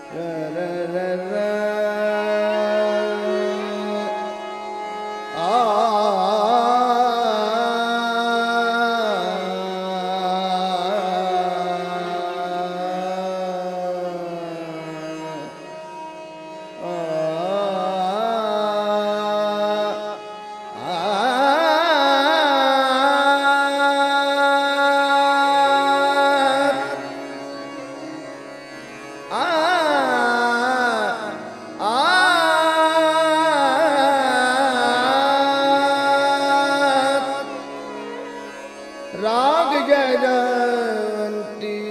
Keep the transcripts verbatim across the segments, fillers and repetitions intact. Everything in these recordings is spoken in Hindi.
राग जयवंती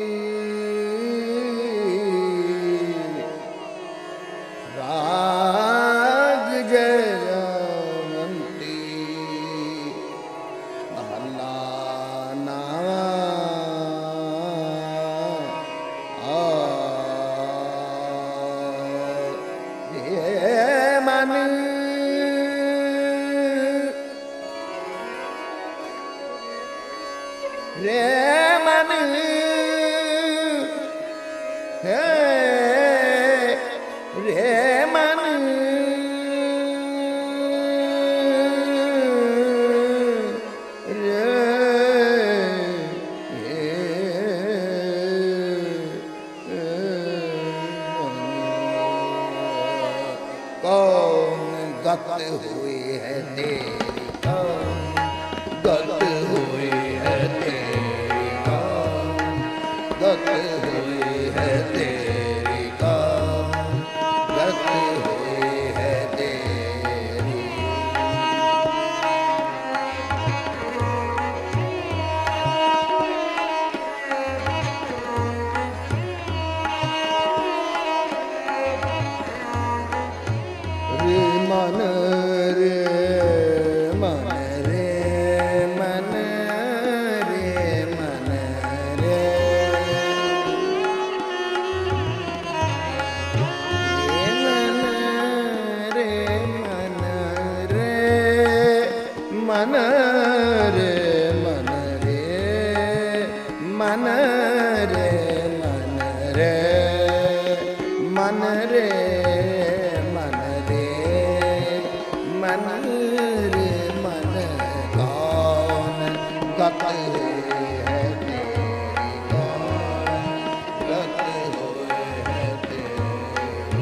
राग जयवंती महला नावा ये मन रे मन हे रे मन रे कौन गत हुई है तेरी कौन गत हुई है तेरी गत हुई है तेरी गत हुई है तेरी रे मन रे मन रे मन रे मन रे मन रे मन रे मन रे मन रे मन रे मन रे मन रे मन कौन गत है तेरी कौन गत है तेरी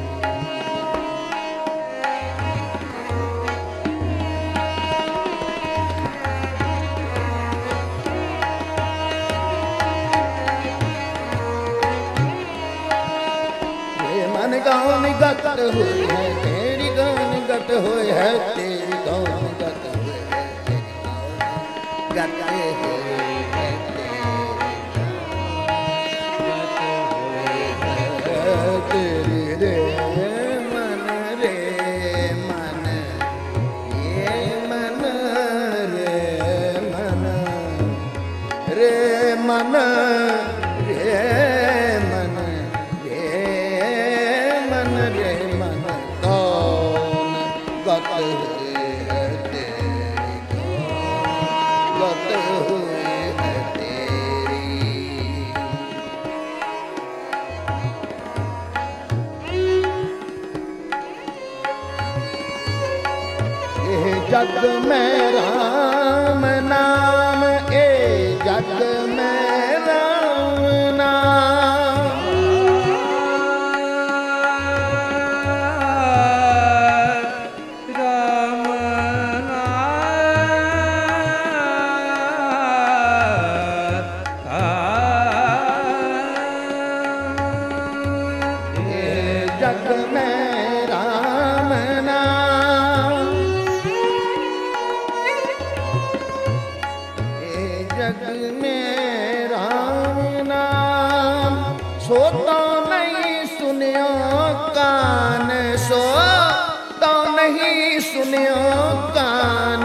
मन कौन गत हुई है तेरी कौन गत हुई है तेरी कौन गत हुई है तेरी कौन गत हुई है तेरी रे मन रे मन ये मन रे मन रे मन रे मन मन रे मन कौन गत हुई है तेरी कौन गत हुई है तेरी ये जग में राम नाम ए जग में राम नाम जग में राम नाम ये जग में राम नाम सो तो नहीं सुनियो कान सो तो नहीं सुनियो कान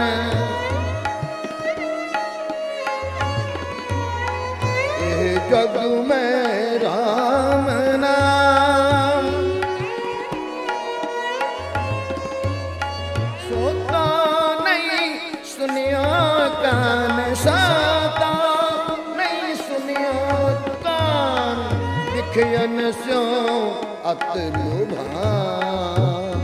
ये जग में राम नाम सोता नहीं सुनियो कान साता नहीं सुनियो कान बिखयन स्यो अत लुभान,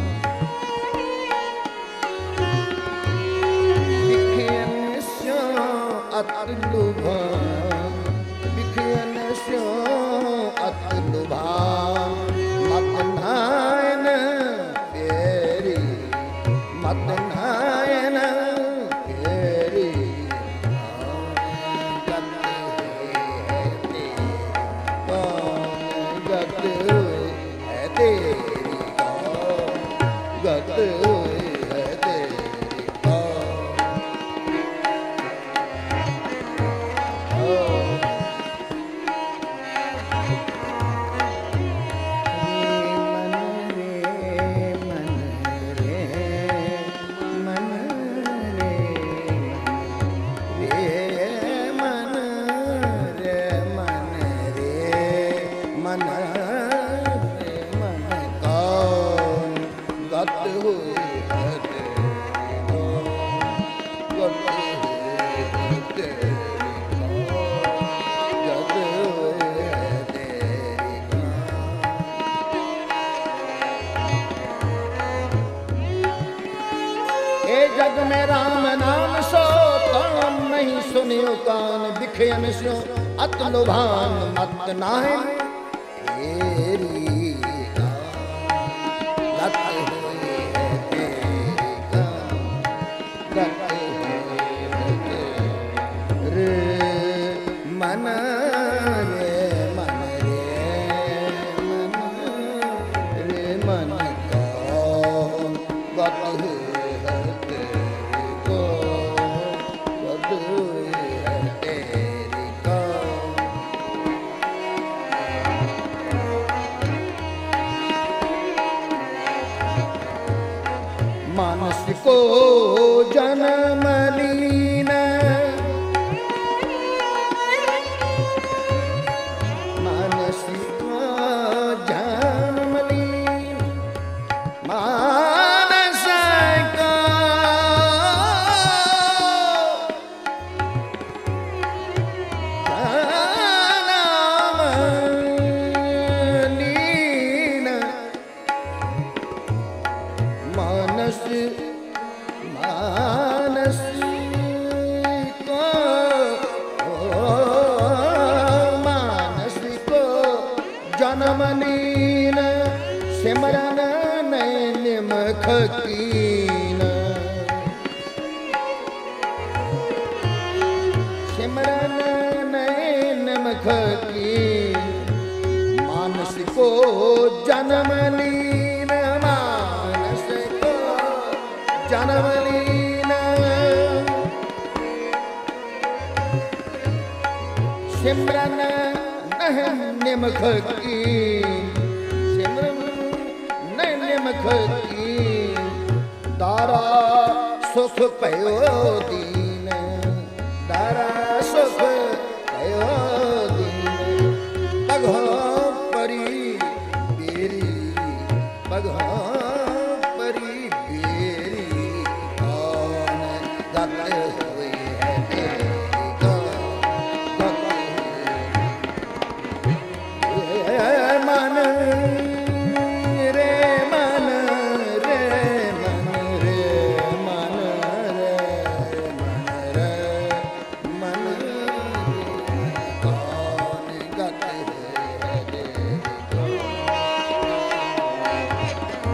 बिखयन स्यो अत लुभान, बिखयन स्यो अत लुभान। मत नायन फेरी, मत नायन फेरी, गत है तेरी कौन, गत है तेरी कौन। जग में राम नाम सो काम नहीं सुनियो कान, बिखयन स्यो अत लुभान। मत नाय तेरी गत है तेरी गत है रे मन रे मन रे मन रे मन कौन गत है मानस को जन्म लीन, मानस को जन्म लीन, मानस को जन्म लीन, मानस मानस को मानस को जन्म लीन, सिमरन नैन मुख कीन, सिमरन नैन मुख कीन। मानस को जन्म लीन, मानस को जन्म लीन, सिमरन नैन मुख कीन, सिमरन नैन मुख कीन। दारा सुख पयो दीन, दारा सुख पयो दीन। पगो परी बेरी, पगो परी बेरी कौन गत हुई है तेरी कौन, गत मन रे मन रे मन रे मन रे मन रे मन कौन गत है तेरी कौन।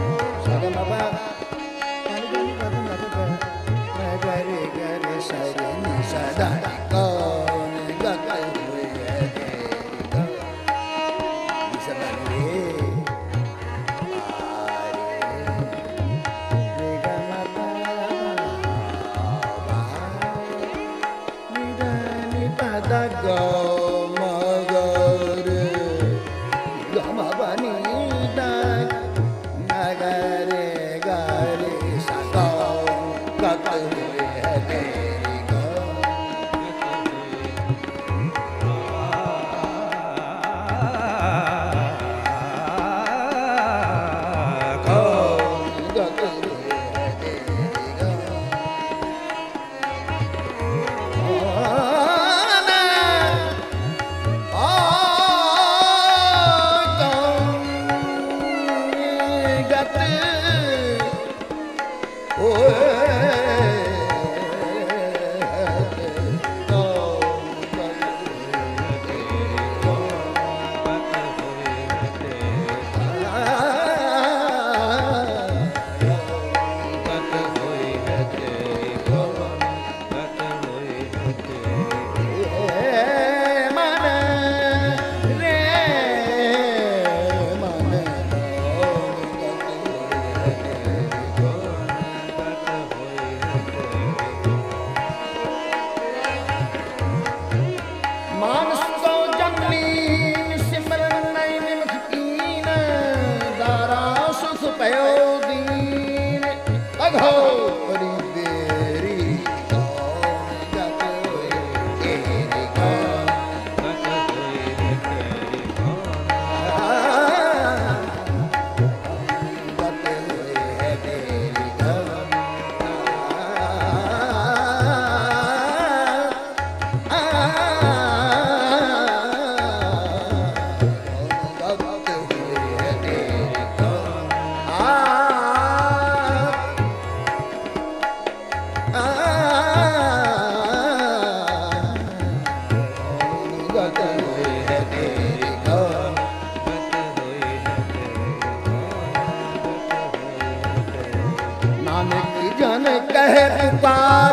कहे पुकार,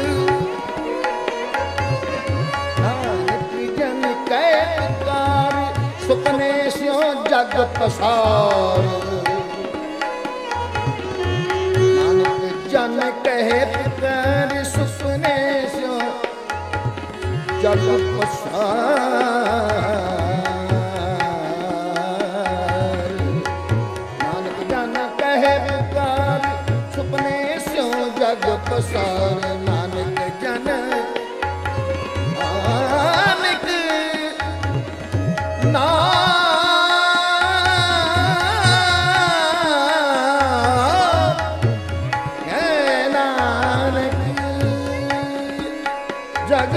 नानक जन कहे पुकार, सुपने स्यों जग पसार। नानक जन कहे पुकार, सुपने स्यों जग पसार। नानक जन कहे पुकार, सुपने स्यों जग पसार। नानक जन नानक नानक जग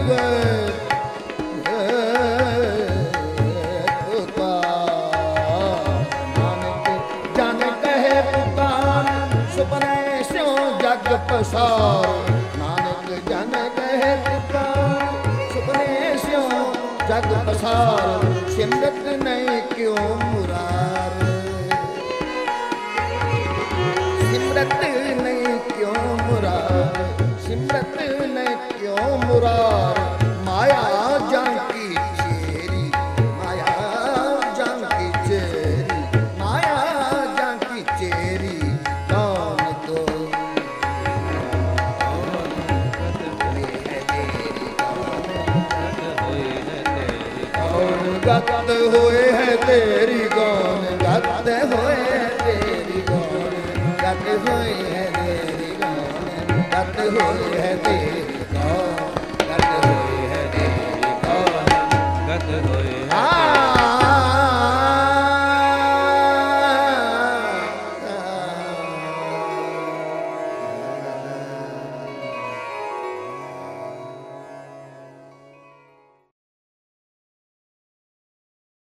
पसार। नानक जन कहे पुकार, सुपने स्यों जग पसार। सिमरत नहीं क्यों मुरार, सिमरत नहीं क्यों मुरार, सिमरत नहीं क्यों मुरार। माया जानकी चेरी, माया जानकी चेरी, माया जानकी चेरी। कौन को गत होए है तेरी गौन, गत होए है तेरी गौन, गत होए है तेरी गौन, गत होए है तेरी